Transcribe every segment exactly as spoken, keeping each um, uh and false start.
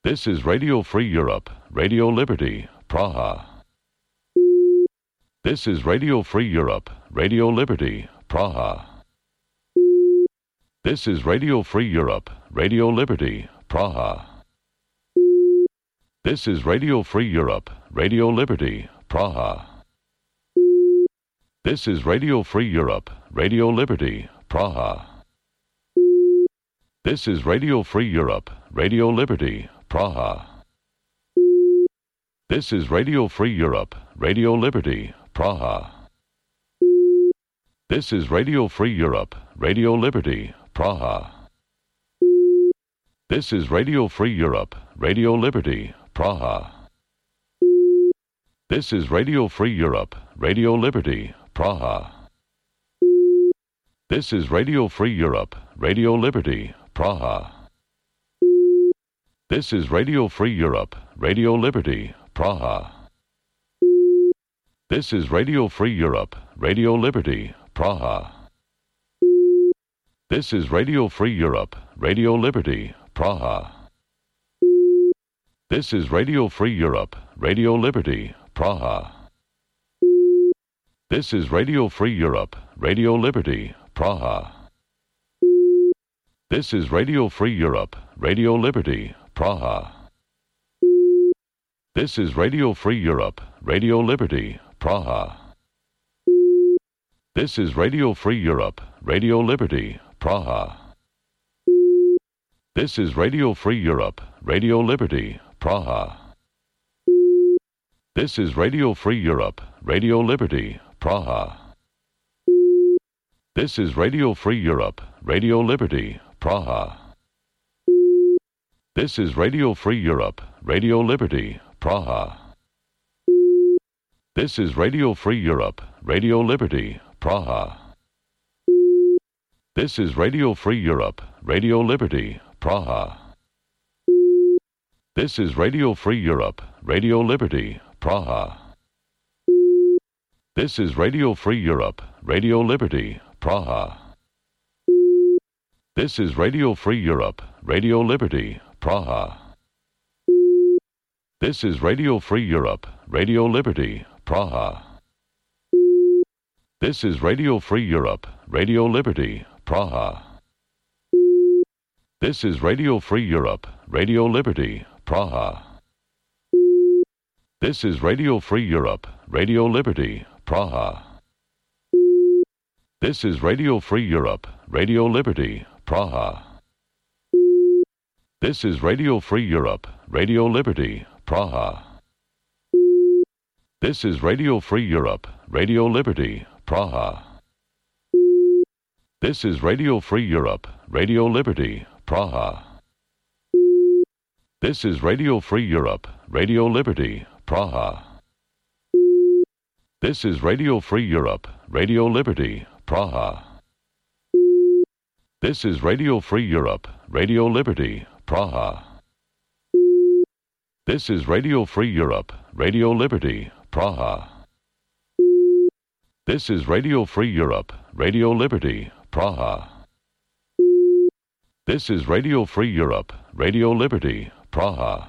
This is Radio Free Europe, Radio Liberty, Praha. This is Radio Free Europe, Radio Liberty, Praha. This is Radio Free Europe, Radio Liberty, Praha. This is Radio Free Europe, Radio Liberty, Praha. This is Radio Free Europe, Radio Liberty, Praha. This is Radio Free Europe, Radio Liberty, Praha. This is Radio Free Europe, Radio Liberty, Praha. This is Radio Free Europe, Radio Liberty, Praha. This is Radio Free Europe, Radio Liberty, Praha. This is Radio Free Europe, Radio Liberty, Praha. This is Radio Free Europe, Radio Liberty, Praha. This is Radio Free Europe, Radio Liberty, Praha. This is Radio Free Europe, Radio Liberty, Praha. This is Radio Free Europe, Radio Liberty, Praha. This is Radio Free Europe, Radio Liberty, Praha. This is Radio Free Europe, Radio Liberty, Praha. This is Radio Free Europe, Radio Liberty, Praha. This is Radio Free Europe, Radio Liberty, Praha. This is Radio Free Europe, Radio Liberty, Praha. This is Radio Free Europe, Radio Liberty, Praha. This is Radio Free Europe, Radio Liberty, Praha. This is Radio Free Europe, Radio Liberty, Praha. This is Radio Free Europe, Radio Liberty, Praha. This is Radio Free Europe, Radio Liberty, Praha. This is Radio Free Europe, Radio Liberty, Praha. This is Radio Free Europe, Radio Liberty, Praha. This is Radio Free Europe, Radio Liberty, Praha. This is Radio Free Europe, Radio Liberty, Praha. This is Radio Free Europe, Radio Liberty, Praha. This is Radio Free Europe, Radio Liberty, Praha. This is Radio Free Europe, Radio Liberty, Praha. This is Radio Free Europe, Radio Liberty, Praha. This is Radio Free Europe, Radio Liberty, Praha. This is Radio Free Europe, Radio Liberty, Praha. This is Radio Free Europe, Radio Liberty, Praha. This is Radio Free Europe, Radio Liberty, Praha. This is Radio Free Europe, Radio Liberty, Praha. This is Radio Free Europe, Radio Liberty, Praha. This is Radio Free Europe, Radio Liberty, Praha. This is Radio Free Europe, Radio Liberty, Praha. This is Radio Free Europe, Radio Liberty, Praha. This is Radio Free Europe, Radio Liberty, Praha.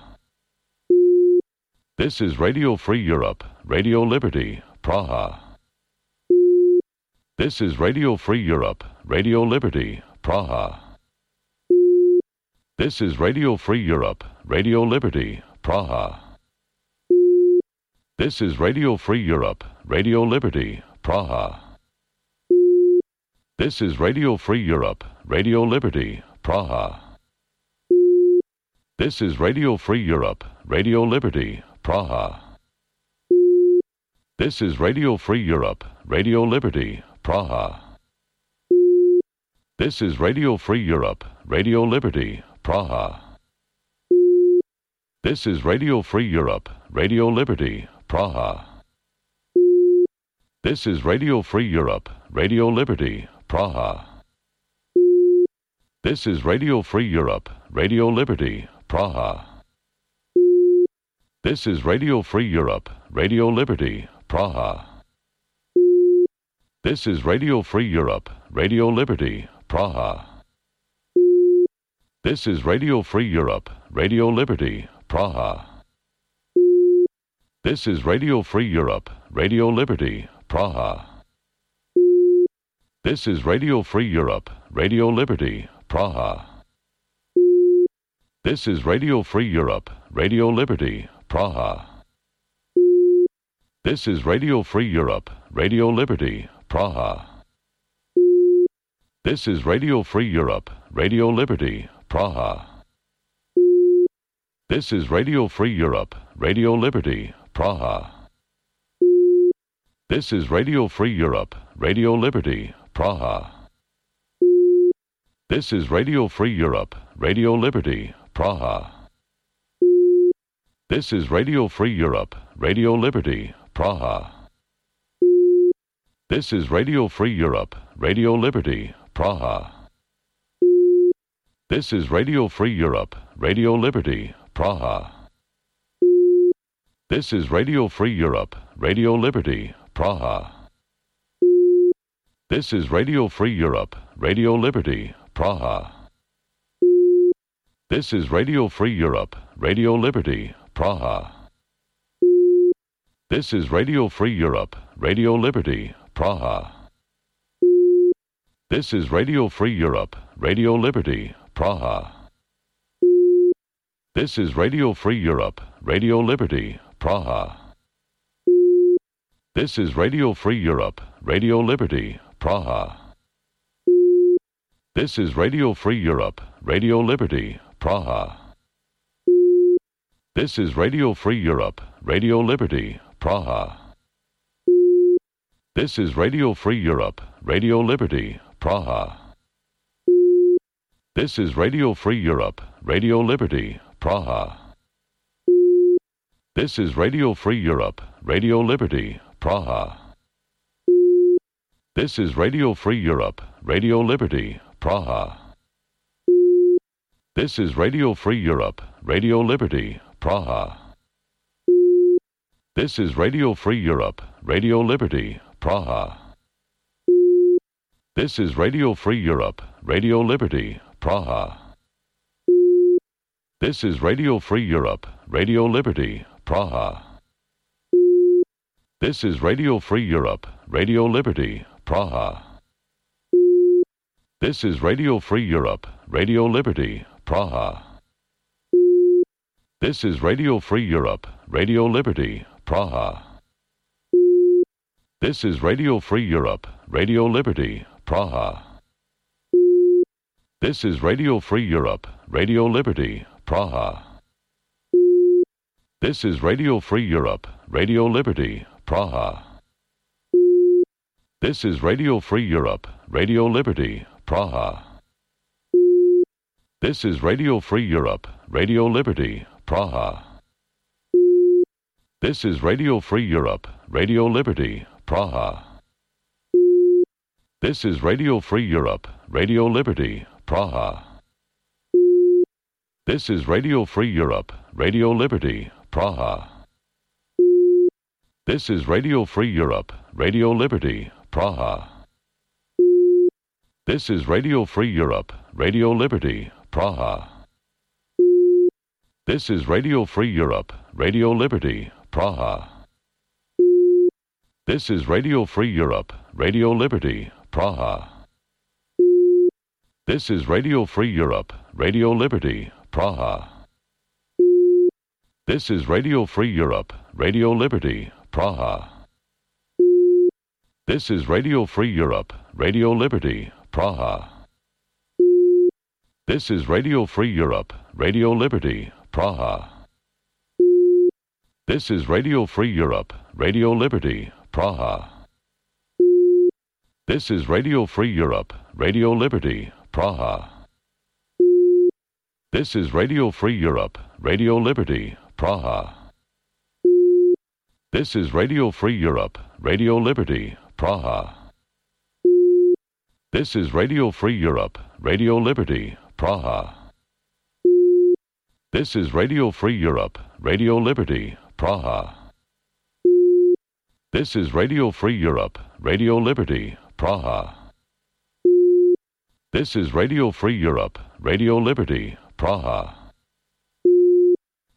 This is Radio Free Europe, Radio Liberty, Praha. This is Radio Free Europe, Radio Liberty, Praha. This is Radio Free Europe, Radio Liberty, Praha. This is Radio Free Europe, Radio Liberty, Praha. This is Radio Free Europe, Radio Liberty, Praha. This is Radio Free Europe, Radio Liberty, Praha. This is Radio Free Europe, Radio Liberty, Praha. This is Radio Free Europe, Radio Liberty, Praha. This is Radio Free Europe, Radio Liberty, Praha. This is Radio Free Europe, Radio Liberty, Praha. This is Radio Free Europe, Radio Liberty, Praha. This is Radio Free Europe, Radio Liberty, Praha. This is Radio Free Europe, Radio Liberty, Praha. This is Radio Free Europe, Radio Liberty, Praha. This is Radio Free Europe, Radio Liberty, Praha. This is Radio Free Europe, Radio Liberty, Praha. This is Radio Free Europe, Radio Liberty, Praha. This is Radio Free Europe, Radio Liberty, Praha. This is Radio Free Europe, Radio Liberty, Praha. This is Radio Free Europe, Radio Liberty, Praha. This is Radio Free Europe, Radio Liberty, Praha. This is Radio Free Europe, Radio Liberty, Praha. This is Radio Free Europe, Radio Liberty, Praha. This is Radio Free Europe, Radio Liberty, Praha. This is Radio Free Europe, Radio Liberty, Praha. This is Radio Free Europe, Radio Liberty, Praha. This is Radio Free Europe, Radio Liberty, Praha. This is Radio Free Europe, Radio Liberty, Praha. This is Radio Free Europe, Radio Liberty, Praha. This is Radio Free Europe, Radio Liberty, Praha. This is Radio Free Europe, Radio Liberty, Praha. This is Radio Free Europe, Radio Liberty, Praha. This is Radio Free Europe, Radio Liberty, Praha. This is Radio Free Europe, Radio Liberty, Praha. This is Radio Free Europe, Radio Liberty, Praha. This is Radio Free Europe, Radio Liberty, Praha. This is Radio Free Europe, Radio Liberty, Praha. This is Radio Free Europe, Radio Liberty, Praha. This is Radio Free Europe, Radio Liberty, Praha. This is Radio Free Europe, Radio Liberty, Praha. This is Radio Free Europe, Radio Liberty, Praha. This is Radio Free Europe, Radio Liberty, Praha. This is Radio Free Europe, Radio Liberty, Praha. This is Radio Free Europe, Radio Liberty, Praha. This is Radio Free Europe, Radio Liberty, Praha. This is Radio Free Europe, Radio Liberty, Praha. This is Radio Free Europe, Radio Liberty, Praha. This is Radio Free Europe, Radio Liberty, Praha. This is Radio Free Europe, Radio Liberty, Praha. This is Radio Free Europe, Radio Liberty, Praha. This is Radio Free Europe, Radio Liberty, Praha. This is Radio Free Europe, Radio Liberty, Praha. This is Radio Free Europe, Radio Liberty, Praha. This is Radio Free Europe, Radio Liberty, Praha. This is Radio Free Europe, Radio Liberty, Praha. This is Radio Free Europe, Radio Liberty, Praha. This is Radio Free Europe, Radio Liberty, Praha. This is Radio Free Europe, Radio Liberty, Praha. This is Radio Free Europe, Radio Liberty, Praha. This is Radio Free Europe, Radio Liberty, Praha. This is Radio Free Europe, Radio Liberty, Praha. This is Radio Free Europe, Radio Liberty, Praha. This is Radio Free Europe, Radio Liberty, Praha. This is Radio Free Europe, Radio Liberty, Praha. This is Radio Free Europe, Radio Liberty, Praha. This is Radio Free Europe, Radio Liberty, Praha. This is Radio Free Europe, Radio Liberty, Praha. This is Radio Free Europe, Radio Liberty, Praha. This is Radio Free Europe, Radio Liberty, Praha.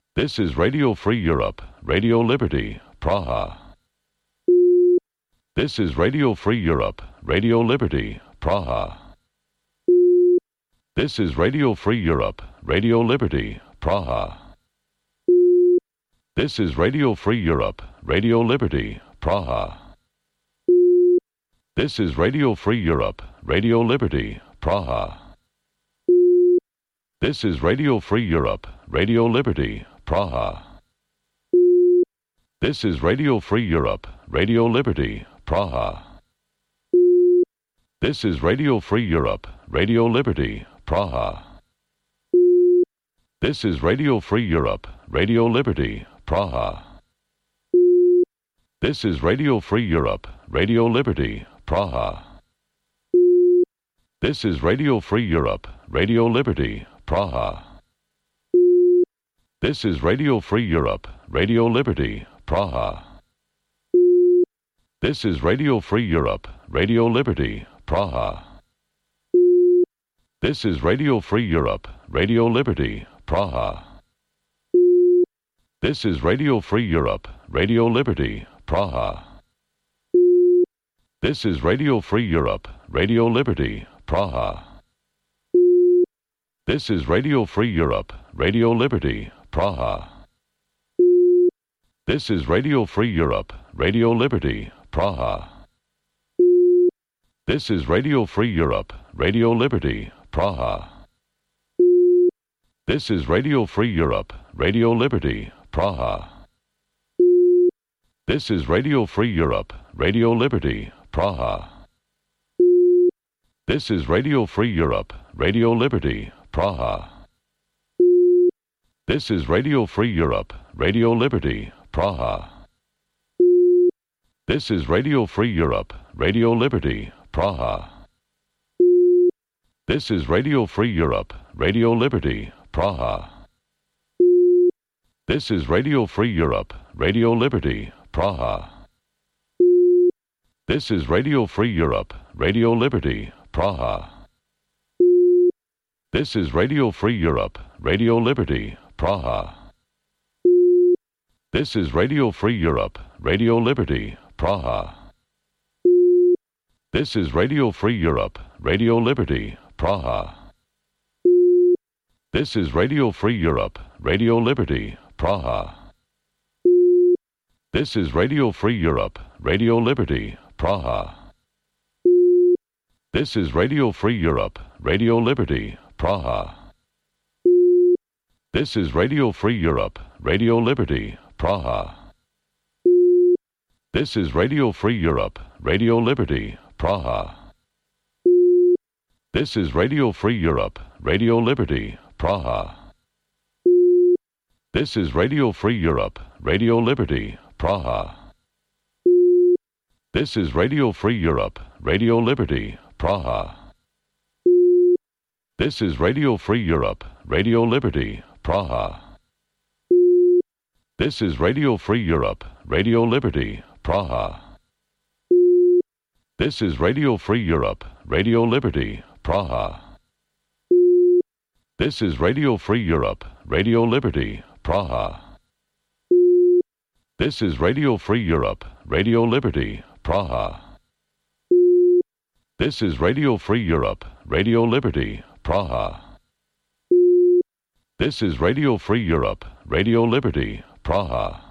This is Radio Free Europe, Radio Liberty, Praha. This is Radio Free Europe, Radio Liberty, Praha. This is Radio Free Europe, Radio Liberty, Praha. This is Radio Free Europe, Radio Liberty, Praha. This is Radio Free Europe, Radio Liberty, Praha. This is Radio Free Europe, Radio Liberty, Praha. This is Radio Free Europe, Radio Liberty, Praha. This is Radio Free Europe, Radio Liberty, Praha. This is Radio Free Europe, Radio Liberty, Praha. This is Radio Free Europe, Radio Liberty, Praha. This is Radio Free Europe, Radio Liberty, Praha. This is Radio Free Europe, Radio Liberty, Praha. This is Radio Free Europe, Radio Liberty, Praha. This is Radio Free Europe, Radio Liberty, Praha. This is Radio Free Europe, Radio Liberty, Praha. This is Radio Free Europe, Radio Liberty, Praha. This is Radio Free Europe, Radio Liberty, Praha. This is Radio Free Europe, Radio Liberty, Praha. This is Radio Free Europe, Radio Liberty, Praha. This is Radio Free Europe, Radio Liberty, Praha. This is Radio Free Europe, Radio Liberty, Praha. This is Radio Free Europe, Radio Liberty, Praha. This is Radio Free Europe, Radio Liberty, Praha. This is Radio Free Europe, Radio Liberty, Praha. This is Radio Free Europe, Radio Liberty, Praha. This is Radio Free Europe, Radio Liberty, Praha. This is Radio Free Europe, Radio Liberty, Praha. This is Radio Free Europe, Radio Liberty, Praha. This is Radio Free Europe, Radio Liberty, Praha. This is Radio Free Europe, Radio Liberty, Praha. This is Radio Free Europe, Radio Liberty, Praha. This is Radio Free Europe, Radio Liberty, Praha. This is Radio Free Europe, Radio Liberty, Praha. This is Radio Free Europe, Radio Liberty, Praha. This is Radio Free Europe, Radio Liberty, Praha. This is Radio Free Europe, Radio Liberty, Praha. This is Radio Free Europe, Radio Liberty, Praha. This is Radio Free Europe, Radio Liberty, Praha. This is Radio Free Europe, Radio Liberty, Praha. This is Radio Free Europe, Radio Liberty, Praha. This is Radio Free Europe, Radio Liberty, Praha. This is Radio Free Europe, Radio Liberty, Praha. This is Radio Free Europe, Radio Liberty, Praha. This is Radio Free Europe, Radio Liberty, Praha. This is Radio Free Europe, Radio Liberty, Praha.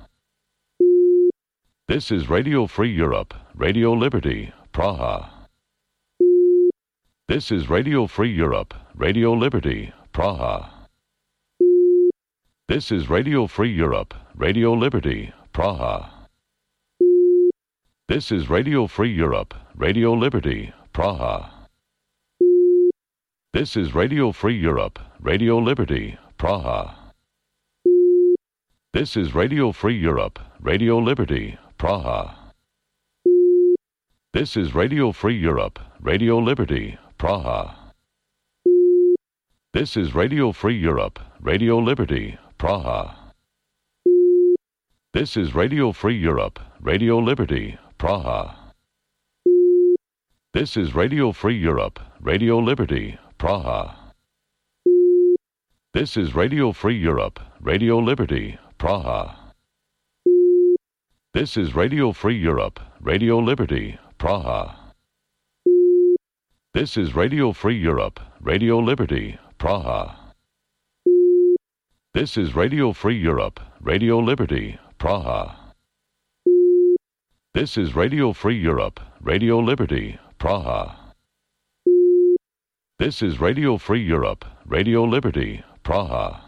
This is Radio Free Europe, Radio Liberty, Praha. This is Radio Free Europe, Radio Liberty, Praha. This is Radio Free Europe, Radio Liberty, Praha. This is Radio Free Europe, Radio Liberty, Praha. This is Radio Free Europe, Radio Liberty, Praha. This is Radio Free Europe, Radio Liberty, Praha. This is Radio Free Europe, Radio Liberty, Praha. This is Radio Free Europe, Radio Liberty, Praha. This is Radio Free Europe, Radio Liberty, Praha. This is Radio Free Europe, Radio Liberty, Praha. This is Radio Free Europe, Radio Liberty, Praha. This is Radio Free Europe, Radio Liberty, Praha. This is Radio Free Europe, Radio Liberty, Praha. This is Radio Free Europe, Radio Liberty, Praha. This is Radio Free Europe, Radio Liberty, Praha. This is Radio Free Europe, Radio Liberty, Praha.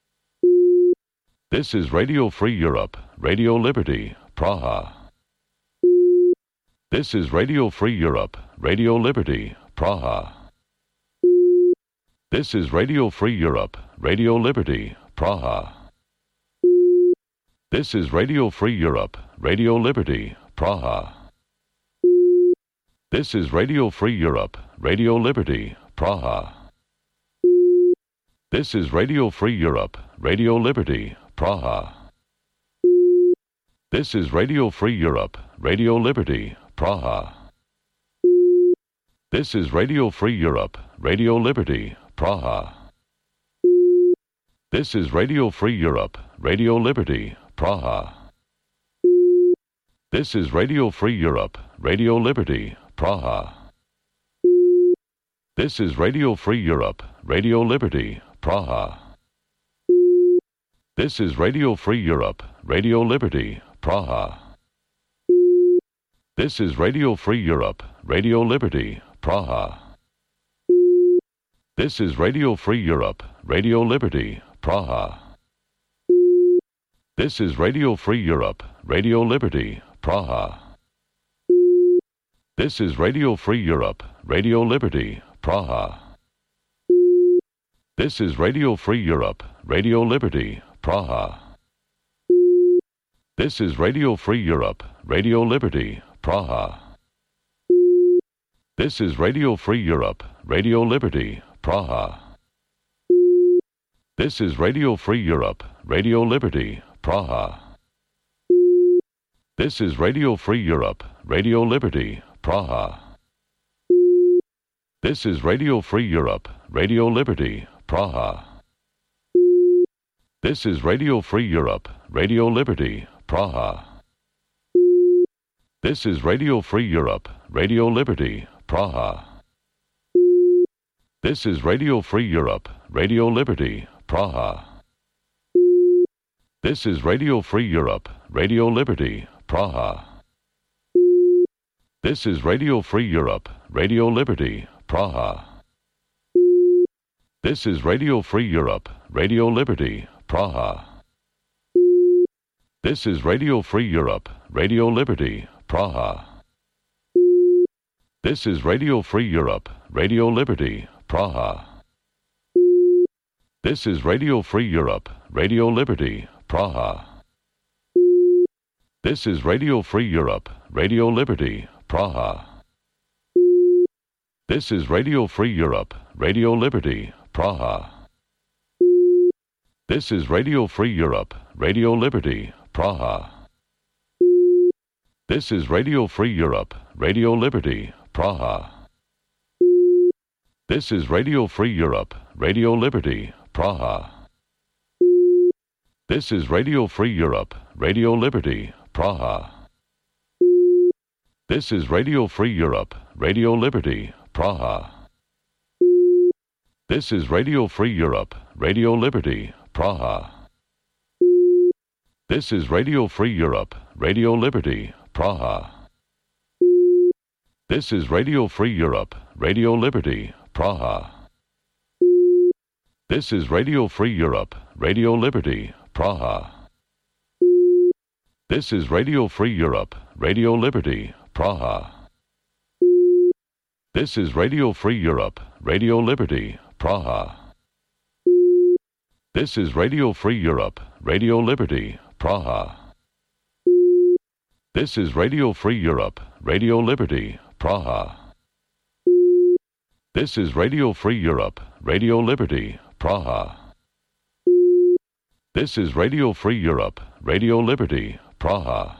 This is Radio Free Europe, Radio Liberty, Praha. This is Radio Free Europe, Radio Liberty, Praha. This is Radio Free Europe, Radio Liberty, Praha. This is Radio Free Europe, Radio Liberty, Praha. This is Radio Free Europe, Radio Liberty, Praha. This is Radio Free Europe, Radio Liberty, Praha. This is Radio Free Europe, Radio Liberty, Praha. This is Radio Free Europe, Radio Liberty, Praha. This is Radio Free Europe, Radio Liberty, Praha. This is Radio Free Europe, Radio Liberty, Praha. This is Radio Free Europe, Radio Liberty, Praha. This is Radio Free Europe, Radio Liberty, Praha. This is Radio Free Europe, Radio Liberty, Praha. This is Radio Free Europe, Radio Liberty, Praha. This is Radio Free Europe, Radio Liberty, Praha. This is Radio Free Europe, Radio Liberty, Praha. This is Radio Free Europe, Radio Liberty, Praha. This is Radio Free Europe, Radio Liberty, Praha. This is Radio Free Europe, Radio Liberty, Praha. This is Radio Free Europe, Radio Liberty, Praha. This is Radio Free Europe, Radio Liberty, Praha. This is Radio Free Europe, Radio Liberty, Praha. This is Radio Free Europe, Radio Liberty, Praha. This is Radio Free Europe, Radio Liberty, Praha. This is Radio Free Europe, Radio Liberty, Praha. This is Radio Free Europe, Radio Liberty, Praha. This is Radio Free Europe, Radio Liberty, Praha. This is Radio Free Europe, Radio Liberty, Praha. This is Radio Free Europe, Radio Liberty, Praha. This is Radio Free Europe, Radio Liberty, Praha. This is Radio Free Europe, Radio Liberty, Praha. This is Radio Free Europe, Radio Liberty, Praha. This is Radio Free Europe, Radio Liberty, Praha. This is Radio Free Europe, Radio Liberty, Praha. This is Radio Free Europe, Radio Liberty, Praha. This is Radio Free Europe, Radio Liberty, Praha. This is Radio Free Europe, Radio Liberty, Praha. This is Radio Free Europe, Radio Liberty, Praha. This is Radio Free Europe, Radio Liberty, Praha. This is Radio Free Europe, Radio Liberty, Praha. This is Radio Free Europe, Radio Liberty, Praha. This is Radio Free Europe, Radio Liberty, Praha. This is Radio Free Europe, Radio Liberty, Praha. This is Radio Free Europe, Radio Liberty, Praha. This is Radio Free Europe, Radio Liberty, Praha. This is Radio Free Europe, Radio Liberty, Praha. This is Radio Free Europe, Radio Liberty, Praha. This is Radio Free Europe, Radio Liberty, Praha.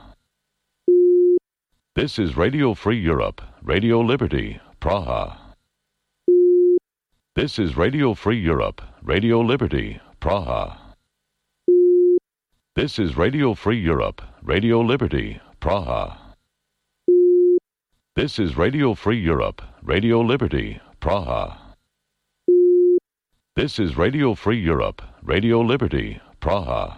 This is Radio Free Europe, Radio Liberty, Praha. This is Radio Free Europe, Radio Liberty, Praha. This is Radio Free Europe, Radio Liberty, Praha. This is Radio Free Europe, Radio Liberty, Praha. This is Radio Free Europe, Radio Liberty, Praha.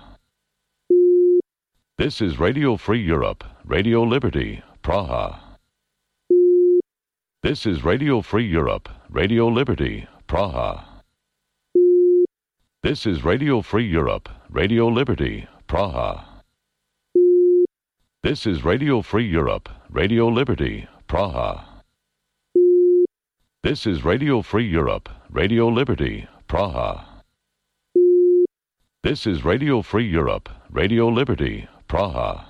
This is Radio Free Europe, Radio Liberty, Praha. This is Radio Free Europe, Radio Liberty, Praha. This is Radio Free Europe, Radio Liberty, Praha. This is Radio Free Europe, Radio Liberty, Praha. This is Radio Free Europe, Radio Liberty, Praha. This is Radio Free Europe, Radio Liberty, Praha.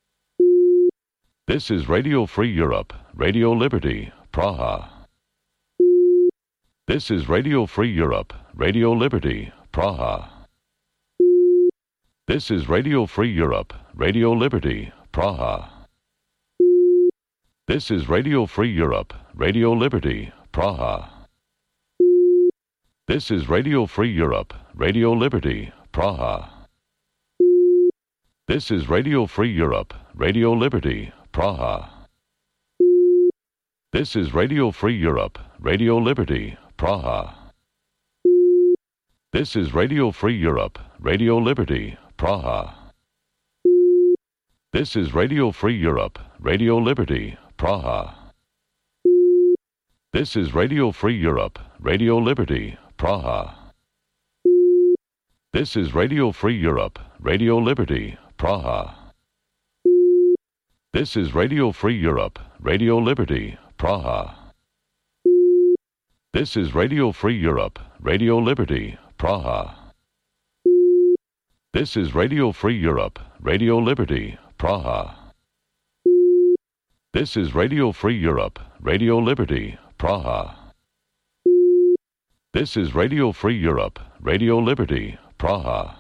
This is Radio Free Europe, Radio Liberty, Praha. This is Radio Free Europe, Radio Liberty, Praha. This is Radio Free Europe, Radio Liberty, Praha. This is Radio Free Europe, Radio Liberty, Praha. This is Radio Free Europe, Radio Liberty, Praha. This is Radio Free Europe, Radio Liberty, Praha. This is Radio Free Europe, Radio Liberty, Praha. This is Radio Free Europe, Radio Liberty, Praha. This is Radio Free Europe, Radio Liberty, Praha. This is Radio Free Europe, Radio Liberty, Praha. This is Radio Free Europe, Radio Liberty, Praha. This is Radio Free Europe, Radio Liberty, Praha. This is Radio Free Europe, Radio Liberty, Praha. This is Radio Free Europe, Radio Liberty, Praha. This is Radio Free Europe, Radio Liberty, Praha. This is Radio Free Europe, Radio Liberty, Praha.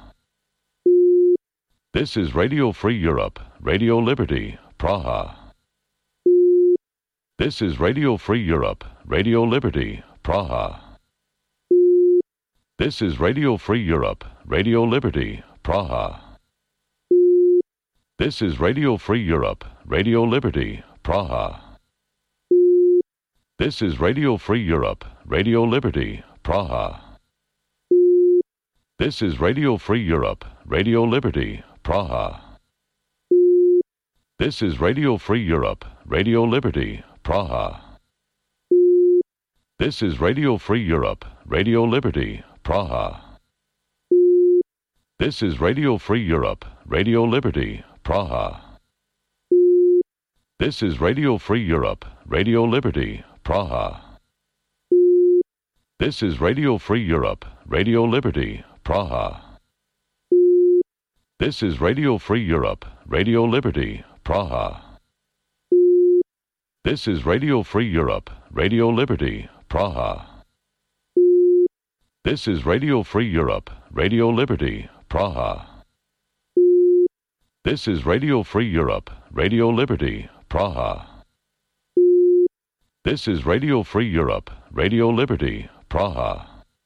This is Radio Free Europe, Radio Liberty, Praha. This is Radio Free Europe, Radio Liberty, Praha. This is Radio Free Europe, Radio Liberty, Praha. This is Radio Free Europe, Radio Liberty, Praha. This is Radio Free Europe, Radio Liberty, Praha. This is Radio Free Europe, Radio Liberty, Praha. This is Radio Free Europe, Radio Liberty, Praha. This is Radio Free Europe, Radio Liberty, Praha. This is Radio Free Europe, Radio Liberty, Praha. This is Radio Free Europe, Radio Liberty, Praha. This is Radio Free Europe, Radio Liberty, Praha. This is Radio Free Europe, Radio Liberty, Praha. This is Radio Free Europe, Radio Liberty, Praha. This is Radio Free Europe, Radio Liberty, Praha. This is Radio Free Europe, Radio Liberty, Praha. This is Radio Free Europe, Radio Liberty, Praha.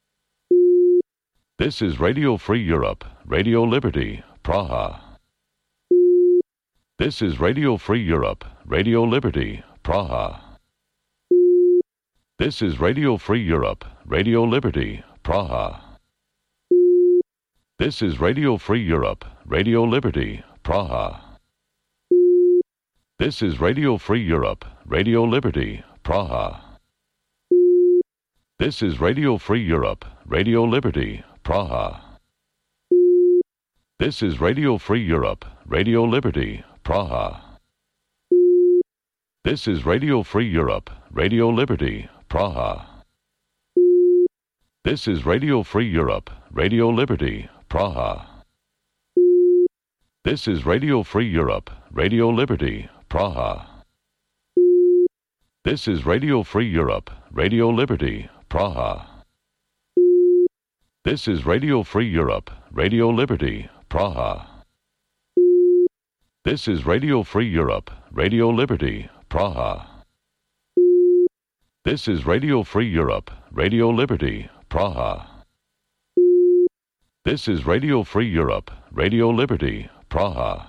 This is Radio Free Europe, Radio Liberty, Praha. This is Radio Free Europe, Radio Liberty, Praha. This is Radio Free Europe, Radio Liberty, Praha. This is Radio Free Europe, Radio Liberty, Praha. This is Radio Free Europe, Radio Liberty, Praha. This is Radio Free Europe, Radio Liberty, Praha. This is Radio Free Europe, Radio Liberty, Praha. This is Radio Free Europe, Radio Liberty, Praha. This is Radio Free Europe, Radio Liberty, Praha. This is Radio Free Europe, Radio Liberty, Praha. This is Radio Free Europe, Radio Liberty, Praha. This is Radio Free Europe, Radio Liberty, Praha. This is Radio Free Europe, Radio Liberty, Praha. This is Radio Free Europe, Radio Liberty, Praha. This is Radio Free Europe, Radio Liberty, Praha.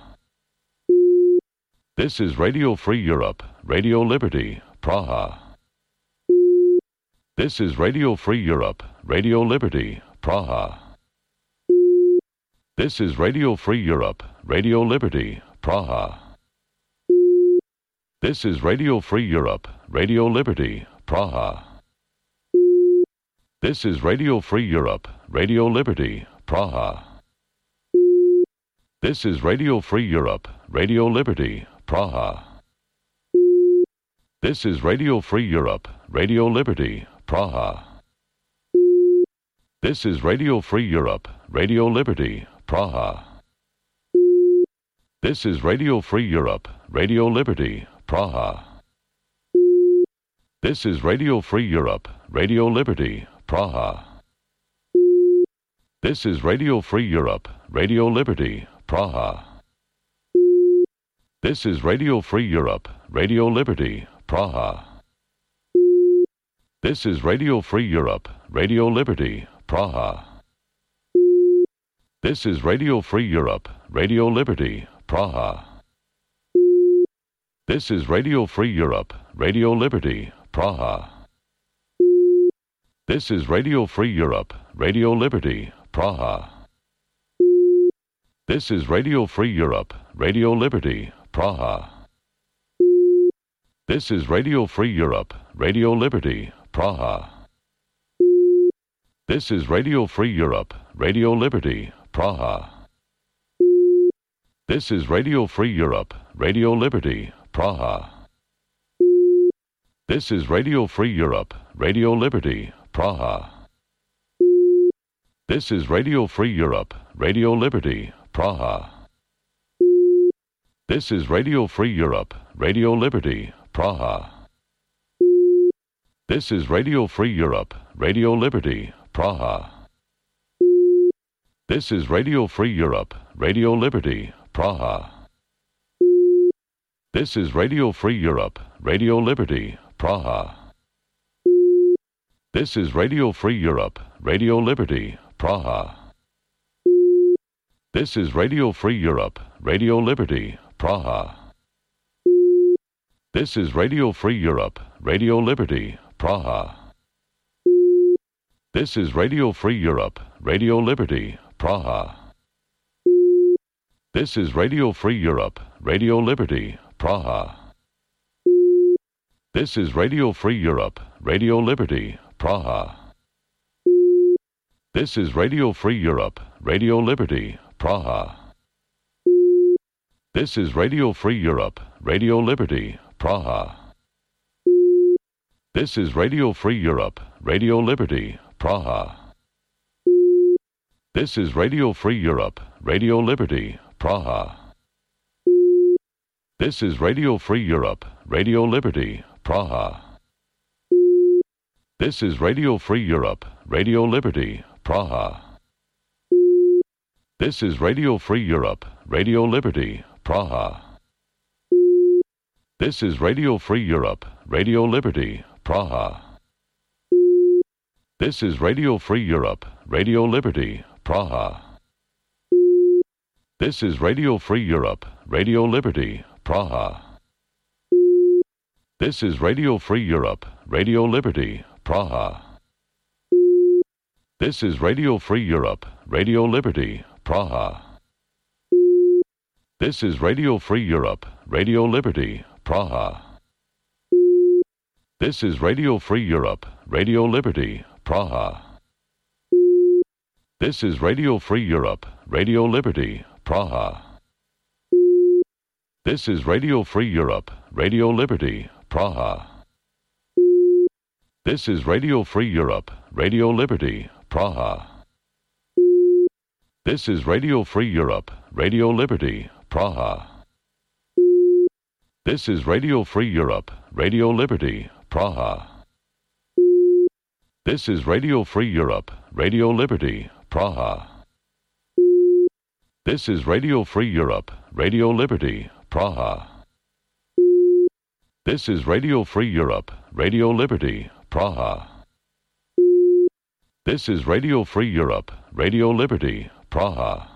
This is Radio Free Europe, Radio Liberty, Praha. This is Radio Free Europe, Radio Liberty, Praha. This is Radio Free Europe, Radio Liberty, Praha. This is Radio Free Europe, Radio Liberty, Praha. This is Radio Free Europe, Radio Liberty, Praha. This is Radio Free Europe, Radio Liberty, Praha. This is Radio Free Europe, Radio Liberty, Praha. This is Radio Free Europe, Radio Liberty, Praha. This is Radio Free Europe, Radio Liberty, Praha. This is Radio Free Europe, Radio Liberty, Praha. This is Radio Free Europe, Radio Liberty, Praha. This is Radio Free Europe, Radio Liberty, Praha. This is Radio Free Europe, Radio Liberty, Praha. This is Radio Free Europe, Radio Liberty, Praha. This is Radio Free Europe, Radio Liberty, Praha. This is Radio Free Europe, Radio Liberty, Praha. This is Radio Free Europe, Radio Liberty, Praha. This is Radio Free Europe, Radio Liberty, Praha. This is Radio Free Europe, Radio Liberty, Praha. This is Radio Free Europe, Radio Liberty, Praha. This is Radio Free Europe, Radio Liberty, Praha. This is Radio Free Europe, Radio Liberty, Praha. This is Radio Free Europe, Radio Liberty, Praha. This is Radio Free Europe, Radio Liberty, Praha. This is Radio Free Europe, Radio Liberty, Praha. This is Radio Free Europe, Radio Liberty, Praha. This is Radio Free Europe, Radio Liberty, Praha. This is Radio Free Europe, Radio Liberty, Praha. This is Radio Free Europe, Radio Liberty, Praha. This is Radio Free Europe, Radio Liberty, Praha. This is Radio Free Europe, Radio Liberty, Praha. This is Radio Free Europe, Radio Liberty, Praha. This is Radio Free Europe, Radio Liberty, Praha. This is Radio Free Europe, Radio Liberty, Praha. This is Radio Free Europe, Radio Liberty, Praha. This is Radio Free Europe, Radio Liberty, Praha. This is Radio Free Europe, Radio Liberty, Praha. This is Radio Free Europe, Radio Liberty, Praha. This is Radio Free Europe, Radio Liberty, Praha. This is Radio Free Europe, Radio Liberty, Praha. This is Radio Free Europe, Radio Liberty, Praha. This is Radio Free Europe, Radio Liberty, Praha. This is Radio Free Europe, Radio Liberty, Praha. This is Radio Free Europe, Radio Liberty, Praha. This is Radio Free Europe, Radio Liberty, Praha. This is Radio Free Europe, Radio Liberty, Praha. This is Radio Free Europe, Radio Liberty, Praha. This is Radio Free Europe, Radio Liberty, Praha. This is Radio Free Europe, Radio Liberty, Praha. This is Radio Free Europe, Radio Liberty, Praha. This is Radio Free Europe, Radio Liberty, Praha. This is Radio Free Europe, Radio Liberty, Praha. This is Radio Free Europe, Radio Liberty, Praha. This is Radio Free Europe, Radio Liberty, Praha. This is Radio Free Europe, Radio Liberty, Praha.